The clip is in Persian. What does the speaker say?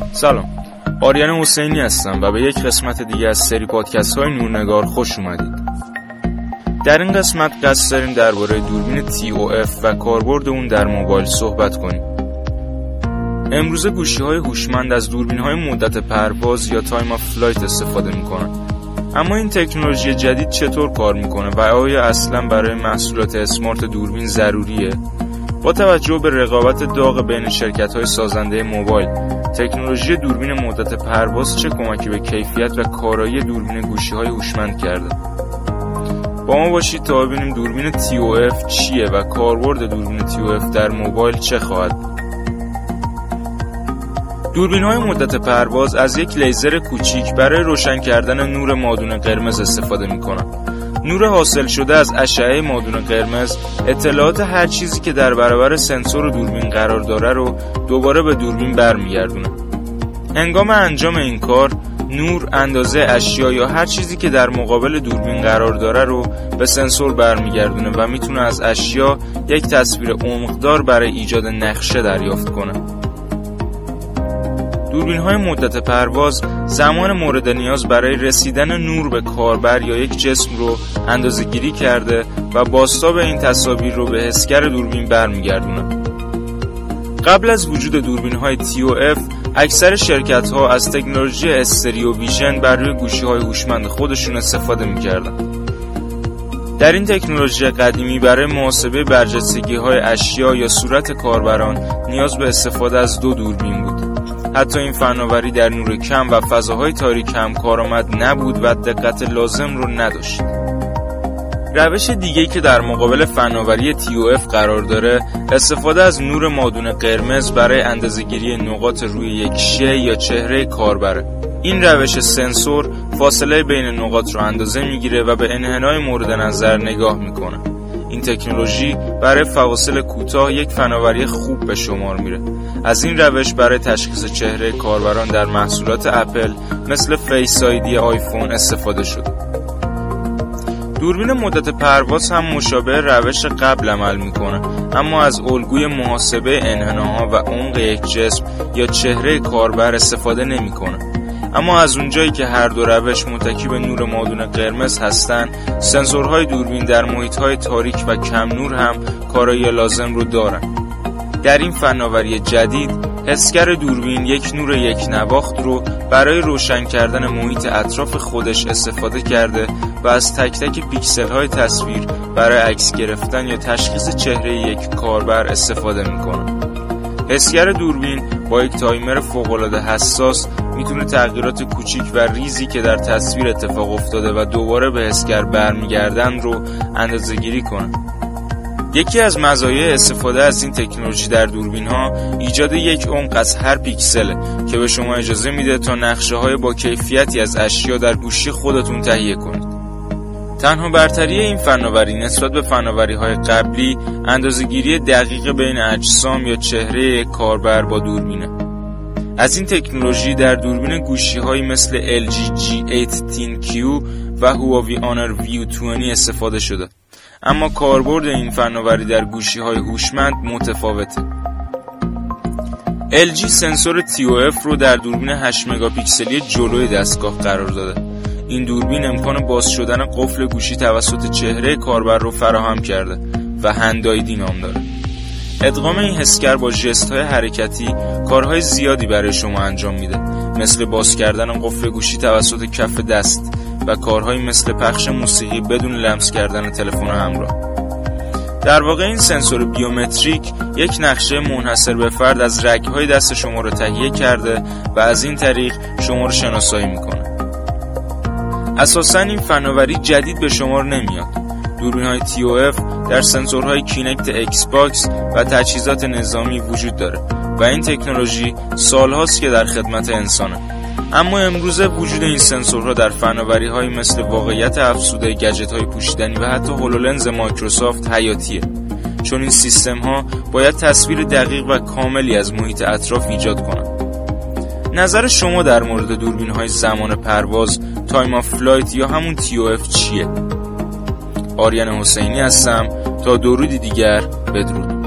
سلام، آریان حسینی هستم و به یک قسمت دیگه از سری پادکست های نورنگار خوش اومدید. در این قسمت قصد داریم درباره دوربین TOF و کاربرد اون در موبایل صحبت کنیم. امروزه گوشی های هوشمند از دوربین های مدت پرواز یا تایم آف فلایت استفاده میکنن. اما این تکنولوژی جدید چطور کار میکنه و آیا اصلا برای محصولات اسمارت دوربین ضروریه؟ با توجه به رقابت داغ بین شرکت‌های سازنده موبایل، تکنولوژی دوربین مدت پرواز چه کمکی به کیفیت و کارایی دوربین گوشی‌های هوشمند کرده؟ با ما باشید تا ببینیم دوربین TOF چیه و کاربرد دوربین TOF در موبایل چه خواهد بود. دوربین‌های مدت پرواز از یک لیزر کوچیک برای روشن کردن نور مادون قرمز استفاده می‌کنند. نور حاصل شده از اشعه مادون قرمز اطلاعات هر چیزی که در برابر سنسور دوربین قرار داره رو دوباره به دوربین برمیگردونه. هنگام انجام این کار، نور اندازه اشیا یا هر چیزی که در مقابل دوربین قرار داره رو به سنسور برمیگردونه و میتونه از اشیا یک تصویر عمقدار برای ایجاد نقشه دریافت کنه. دوربین‌های مدت پرواز زمان مورد نیاز برای رسیدن نور به کاربر یا یک جسم رو اندازه‌گیری کرده و بازتاب این تصاویر رو به حسگر دوربین برمیگردونه. قبل از وجود دوربین‌های TOF، اکثر شرکت‌ها از تکنولوژی استریو ویژن بر روی گوشی‌های هوشمند خودشون استفاده می‌کردن. در این تکنولوژی قدیمی برای محاسبه برجستگی‌های اشیا یا صورت کاربران نیاز به استفاده از دو دوربین بود. حتی این فناوری در نور کم و فضاهای تاریک هم کارآمد نبود و دقت لازم رو نداشت. روش دیگه‌ای که در مقابل فناوری TOF قرار داره، استفاده از نور مادون قرمز برای اندازه‌گیری نقاط روی یک شی یا چهره کاربره. این روش سنسور فاصله بین نقاط رو اندازه میگیره و به انحنای مورد نظر نگاه میکنه. این تکنولوژی برای فواصل کوتاه یک فناوری خوب به شمار میره. از این روش برای تشخیص چهره کاربران در محصولات اپل مثل فیس آیدی آیفون استفاده شده. دوربین مدت پرواز هم مشابه روش قبل عمل میکنه، اما از الگوی محاسبه انحناها و عمق یک جسم یا چهره کاربر استفاده نمیکنه. اما از اونجایی که هر دو روش متکی به نور مادون قرمز هستن، سنسورهای دوربین در محیطهای تاریک و کم نور هم کارایی لازم رو دارن. در این فناوری جدید، حسگر دوربین یک نور یک نواخت رو برای روشن کردن محیط اطراف خودش استفاده کرده و از تک تک پیکسل های تصویر برای عکس گرفتن یا تشخیص چهره یک کاربر استفاده میکنه. حسگر دوربین با یک تایمر فوق‌العاده حساس میتونه تغییرات کوچیک و ریزی که در تصویر اتفاق افتاده و دوباره به حسگر برمیگردن رو اندازه‌گیری کنه. یکی از مزایای استفاده از این تکنولوژی در دوربین‌ها ایجاد یک عمق از هر پیکسله که به شما اجازه میده تا نقشه‌های با کیفیتی از اشیا در گوشی خودتون تهیه کنید. تنها برتری این فناوری نسبت به فناوری‌های قبلی اندازه‌گیری دقیق بین اجسام یا چهره یک کاربر با دوربینه. از این تکنولوژی در دوربین گوشی‌هایی مثل LG G18Q و هواوی آنر ویو 20 استفاده شده. اما کاربرد این فناوری در گوشی‌های هوشمند متفاوته. LG سنسور TOF رو در دوربین 8 مگاپیکسلی جلوی دستگاه قرار داده. این دوربین امکان باز شدن قفل گوشی توسط چهره کاربر رو فراهم کرده و هند آیدی نام داره. ادغام این حسگر با ژست‌های حرکتی کارهای زیادی برای شما انجام میده، مثل باز کردن قفل گوشی توسط کف دست و کارهایی مثل پخش موسیقی بدون لمس کردن تلفن همراه. در واقع این سنسور بیومتریک یک نقشه منحصر به فرد از رگ‌های دست شما رو تهیه کرده و از این طریق شما رو شناسایی میکنه. اساساً این فناوری جدید به شمار نمیاد. دوربین‌های TOF در سنسورهای کینکت ایکس باکس و تجهیزات نظامی وجود داره و این تکنولوژی سالهاست که در خدمت انسانه. اما امروزه وجود این سنسورها در فناوری‌های مثل واقعیت افزوده، گجت‌های پوشیدنی و حتی هولولنز مایکروسافت حیاتیه، چون این سیستم‌ها باید تصویر دقیق و کاملی از محیط اطراف ایجاد کنند. نظر شما در مورد دوربین‌های زمان پرواز، تایم آف فلایت یا همون TOF چیه؟ آریان حسینی هستم. تا درودی دیگر، بدرود.